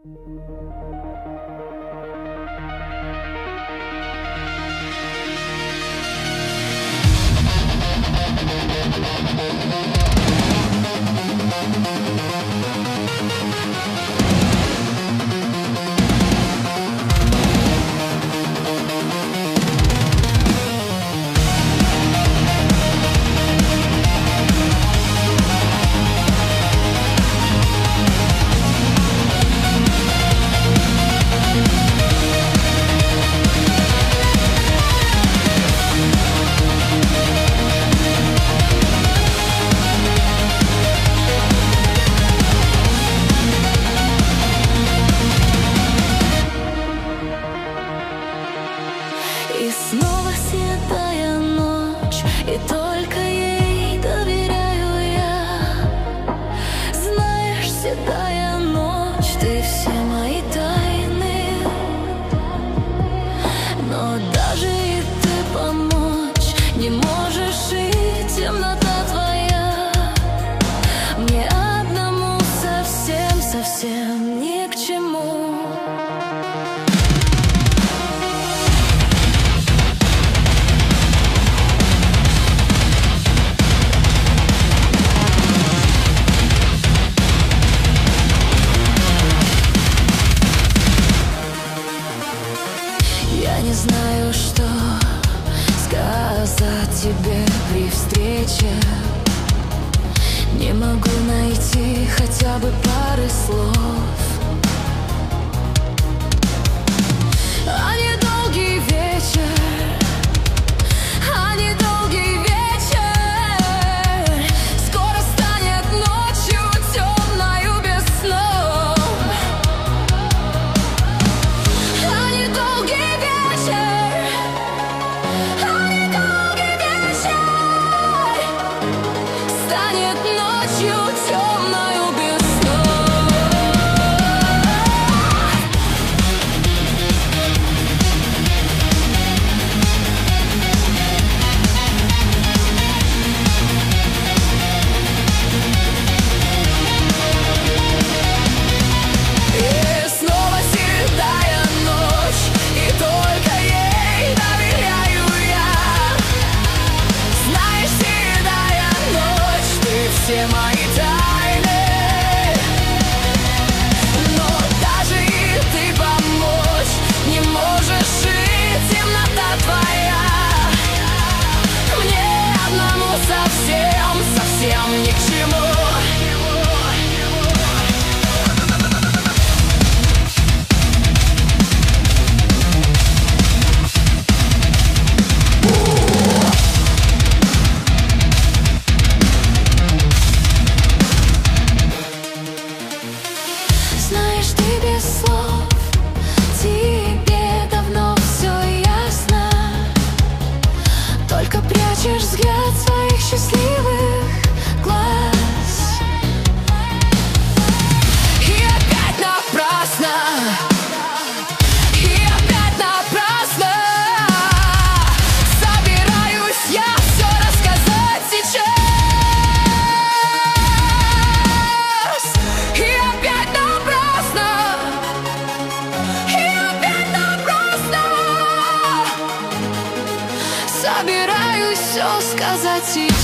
И снова седая ночь, и только ей доверяю я. Знаешь, седая ночь, ты все мои тайны, но даже и ты помочь не можешь, и темнота твоя мне одному совсем ни к чему. Я не знаю, что сказать тебе при встрече. Не могу найти хотя бы пары слов. А недолгий вечер, а недолгий вечер скоро станет ночью темною без снов. А недолгий вечер, а недолгий вечер станет ночью темною без снов. И снова седая ночь, и только ей доверяю я. Знаешь, седая ночь, ты все мои тайны, но даже и ты помочь не можешь, и темнота твоя мне одному совсем ни к чему. Знаешь, ты без слов, тебе давно все ясно. Только прячешь взгляд своих счастливых глаз. И опять напрасно, и опять напрасно собираюсь я все рассказать сейчас. И опять напрасно, и опять напрасно собираюсь все сказать сейчас.